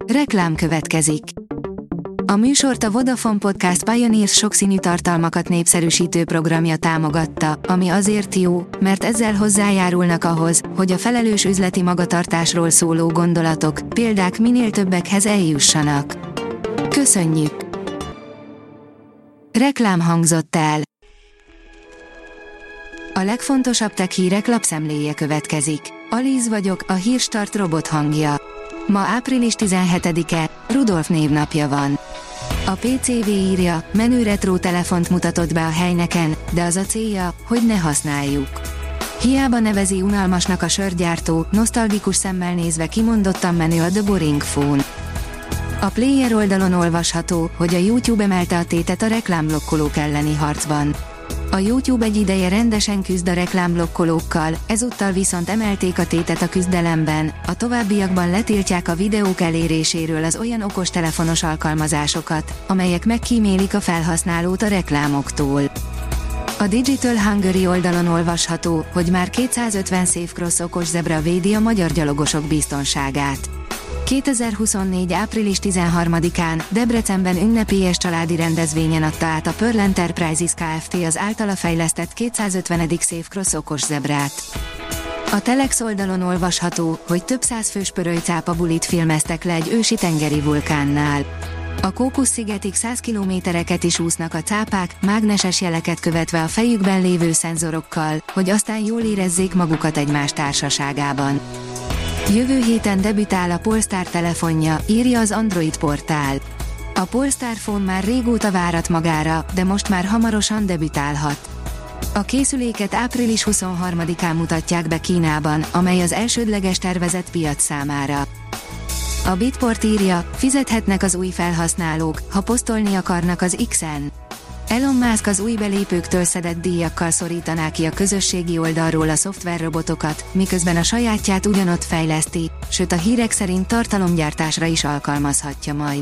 Reklám következik. A műsort a Vodafone Podcast Pioneers sokszínű tartalmakat népszerűsítő programja támogatta, ami azért jó, mert ezzel hozzájárulnak ahhoz, hogy a felelős üzleti magatartásról szóló gondolatok, példák minél többekhez eljussanak. Köszönjük! Reklám hangzott el. A legfontosabb tech hírek lapszemléje következik. Alíz vagyok, a Hírstart robot hangja. Ma április 17-e, Rudolf névnapja van. A PCV írja, menő retro telefont mutatott be a helyneken, de az a célja, hogy ne használjuk. Hiába nevezi unalmasnak a sörgyártó, nosztalgikus szemmel nézve kimondottan menő a The Boring Phone. A Player oldalon olvasható, hogy a YouTube emelte a tétet a reklámblokkolók elleni harcban. A YouTube egy ideje rendesen küzd a reklámblokkolókkal, ezúttal viszont emelték a tétet a küzdelemben, a továbbiakban letiltják a videók eléréséről az olyan okostelefonos alkalmazásokat, amelyek megkímélik a felhasználót a reklámoktól. A Digital Hungary oldalon olvasható, hogy már 250 SafeCross okos zebra védi a magyar gyalogosok biztonságát. 2024. április 13-án Debrecenben ünnepélyes családi rendezvényen adta át a Pearl Enterprises Kft. Az általa fejlesztett 250. SafeCross okos zebrát. A Telex oldalon olvasható, hogy több száz fős pörölycápa bulit filmeztek le egy ősi tengeri vulkánnál. A Kókusz-szigetig 100 kilométereket is úsznak a cápák, mágneses jeleket követve a fejükben lévő szenzorokkal, hogy aztán jól érezzék magukat egymás társaságában. Jövő héten debütál a Polestar telefonja, írja az Android portál. A Polestar Phone már régóta várat magára, de most már hamarosan debütálhat. A készüléket április 23-án mutatják be Kínában, amely az elsődleges tervezett piac számára. A Bitport írja, fizethetnek az új felhasználók, ha posztolni akarnak az X-en. Elon Musk az új belépőktől szedett díjakkal szorítaná ki a közösségi oldalról a szoftverrobotokat, miközben a sajátját ugyanott fejleszti, sőt a hírek szerint tartalomgyártásra is alkalmazhatja majd.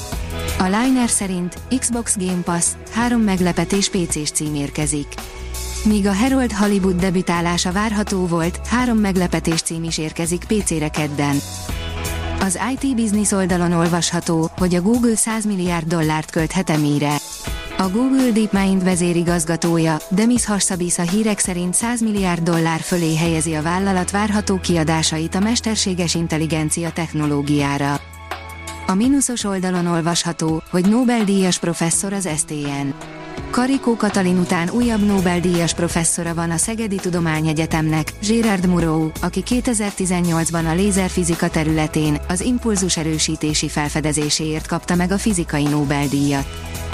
A Liner szerint Xbox Game Pass, 3 meglepetés PC-s cím érkezik. Míg a Herald Hollywood debütálása várható volt, 3 meglepetés cím is érkezik PC-re kedden. Az IT Business oldalon olvasható, hogy a Google $100 milliárd költhet Emire. A Google DeepMind vezérigazgatója, Demis Hassabis a hírek szerint $100 milliárd fölé helyezi a vállalat várható kiadásait a mesterséges intelligencia technológiára. A mínuszos oldalon olvasható, hogy Nobel-díjas professzor az STN. Karikó Katalin után újabb Nobel-díjas professzora van a Szegedi Tudományegyetemnek, Gérard Mourou, aki 2018-ban a lézerfizika területén az impulzus erősítési felfedezéséért kapta meg a fizikai Nobel-díjat.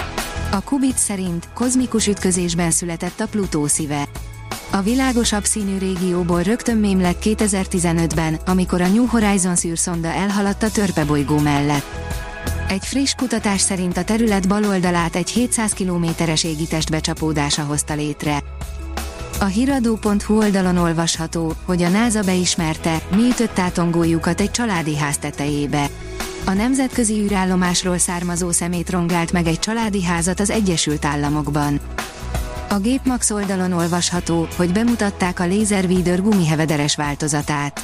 A Kubit szerint kozmikus ütközésben született a Plutó szíve. A világosabb színű régióból rögtön mém lett 2015-ben, amikor a New Horizons űrszonda elhaladt a törpebolygó mellett. Egy friss kutatás szerint a terület bal oldalát egy 700 kilométeres égitest becsapódása hozta létre. A hiradó.hu oldalon olvasható, hogy a NASA beismerte, mi ütött átongójukat egy családi ház tetejébe. A nemzetközi űrállomásról származó szemét rongált meg egy családi házat az Egyesült Államokban. A Gépmax oldalon olvasható, hogy bemutatták a Laserweeder gumihevederes változatát.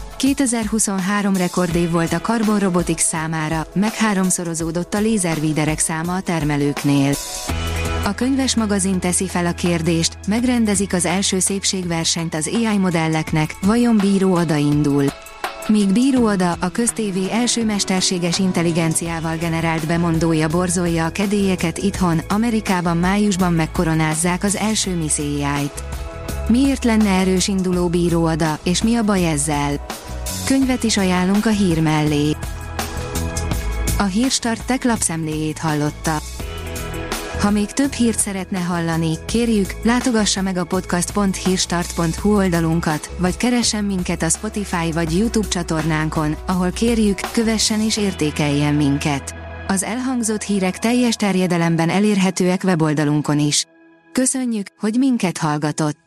2023 rekordév volt a Carbon Robotics számára, meg háromszorozódott a Laserweederek száma a termelőknél. A Könyves magazin teszi fel a kérdést, megrendezik az első szépségversenyt az AI modelleknek, vajon Bíró Ada indul? Míg Bíró Ada, a köztévé első mesterséges intelligenciával generált bemondója borzolja a kedélyeket itthon, Amerikában májusban megkoronázzák az első Miss AI-t. Miért lenne erős induló Bíró Ada, és mi a baj ezzel? Könyvet is ajánlunk a hír mellé. A Hírstart tech lapszemléjét hallotta. Ha még több hírt szeretne hallani, kérjük, látogassa meg a podcast.hírstart.hu oldalunkat, vagy keressen minket a Spotify vagy YouTube csatornánkon, ahol kérjük, kövessen és értékeljen minket. Az elhangzott hírek teljes terjedelemben elérhetőek weboldalunkon is. Köszönjük, hogy minket hallgatott!